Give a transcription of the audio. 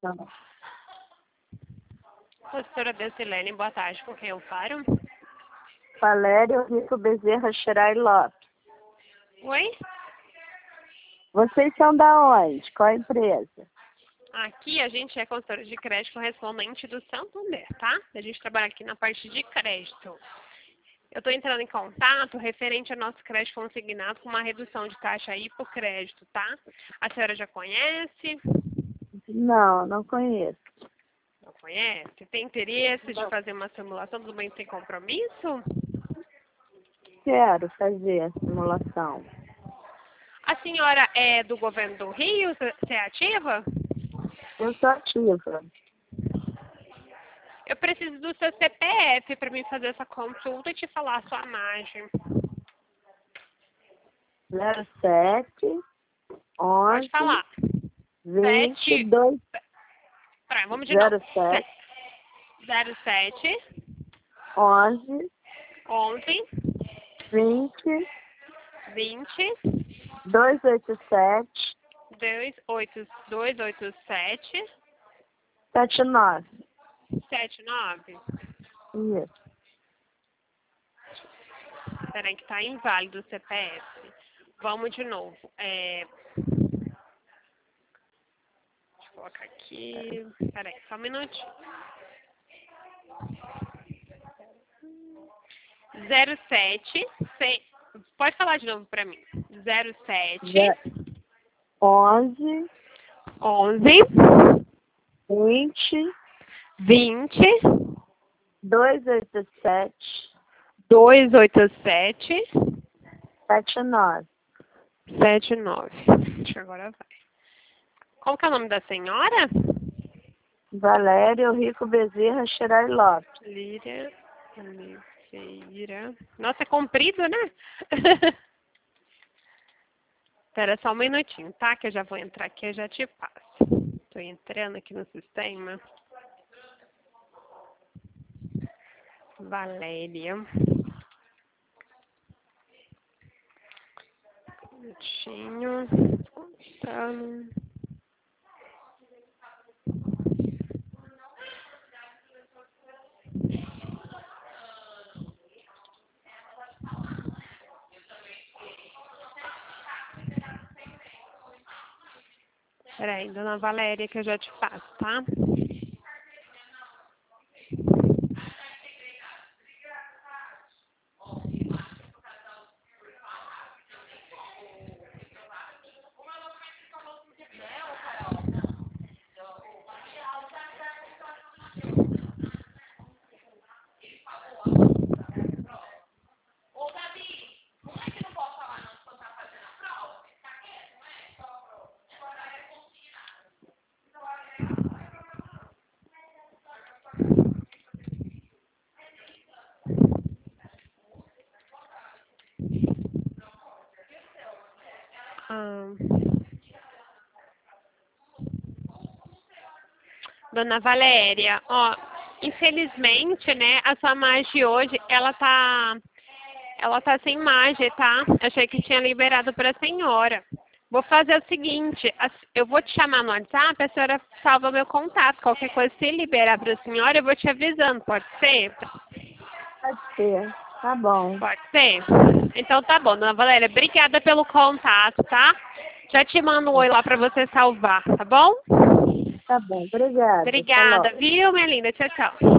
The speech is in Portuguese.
Tá. Professora Decilene, boa tarde. Com quem eu falo? Valério Rico Bezerra Xerai Lopes. Oi? Vocês são da onde? Qual a empresa? Aqui a gente é consultora de crédito correspondente do Santander, tá? A gente trabalha aqui na parte de crédito. Eu estou entrando em contato referente ao nosso crédito consignado com uma redução de taxa aí por crédito, tá? A senhora já conhece? Não, não conheço. Não conhece? Tem interesse de fazer uma simulação do bem sem compromisso? Quero fazer a simulação. A senhora é do governo do Rio? Você é ativa? Eu sou ativa. Eu preciso do seu CPF para mim fazer essa consulta e te falar a sua margem. 07 Pode 11 falar. 22 Peraí, vamos de novo. 07 07 11 11 20 20 287 287 79. 79. Isso. Peraí que tá inválido o CPF. Vamos de novo. Deixa eu colocar aqui. Peraí, só um minutinho. 07. Pode falar de novo pra mim. 07 11 11 20 20 287 287 79. 79. Acho que agora vai. Qual que é o nome da senhora? Valério Rico Bezerra Xerai Lopes. Líria Oliveira. Nossa, é comprido, né? Espera só um minutinho, tá? Que eu já vou entrar aqui e já te passo. Tô entrando aqui no sistema. Valéria. Um minutinho. Tá. Peraí, dona Valéria, que eu já te passo, tá? Dona Valéria, ó, infelizmente, né, a sua margem hoje, ela tá sem margem, tá? Achei que tinha liberado para a senhora. Vou fazer o seguinte, eu vou te chamar no WhatsApp, a senhora salva meu contato. Qualquer coisa, se liberar para a senhora, eu vou te avisando, pode ser? Pode ser. Tá bom. Pode ser? Então tá bom, dona Valéria, obrigada pelo contato, tá? Já te mando um oi lá para você salvar, tá bom? Tá bom. Obrigada. Até Obrigada, logo. viu, minha linda? Tchau, tchau.